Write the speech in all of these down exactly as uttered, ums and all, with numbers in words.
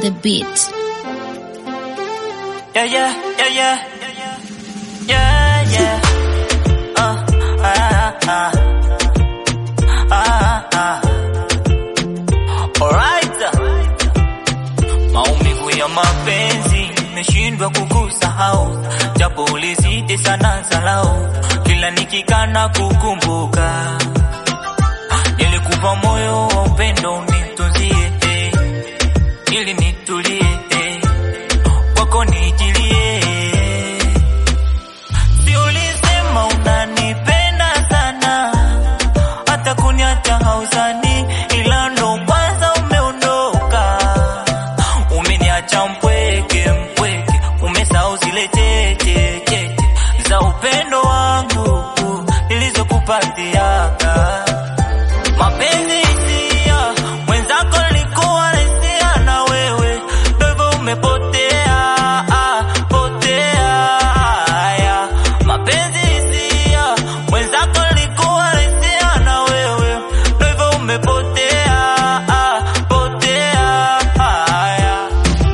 the beat. Yeah, yeah, yeah, yeah. Yeah, yeah. Uh, ah, ah. Ah, ah. Alright. Maumivu ya mapenzi nimeshindwa kukusahau, japo ulizidi sana salao. Kila nikikana kukumbuka, nilikupa moyo wa upendo unitunzie, eh, ili nitulie, eh, kwako nijilie. Si ulisema unanipenda sana, hata kuniacha hauzani, ila ndo kwanza umeondoka. Umeniacha mpweke mpweke, umesahau zile cheche cheche za upendo wangu nilizokupatiaga. Mapenzi hisia, mwenzako nilikuwa nahisia na wewe, ndio hivyo umepotea, ah, potea, haya. Mapenzi hisia, mwenzako nilikuwa nahisia na wewe, ndio hivyo umepotea, ah, potea, haya.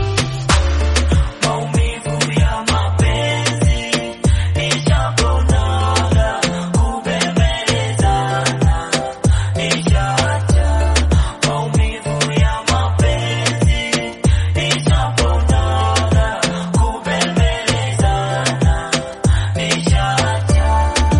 Maumivu ya mapenzi nishaponaga, kubembelezana nishaacha. Maumivu ya mapenzi nishaponaga, kubembelezana nishaacha.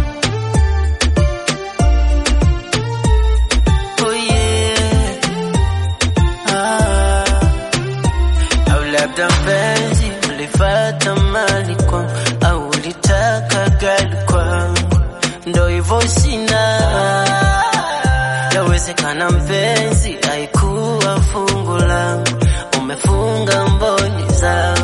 Oh yeah. Ah. Au labda mpenzi ulifata mali kwangu, au ulitaka gari kwangu, ndo hivyo sina. Yawezekana mpenzi haikuwa fungu langu, umefunga mboni zangu.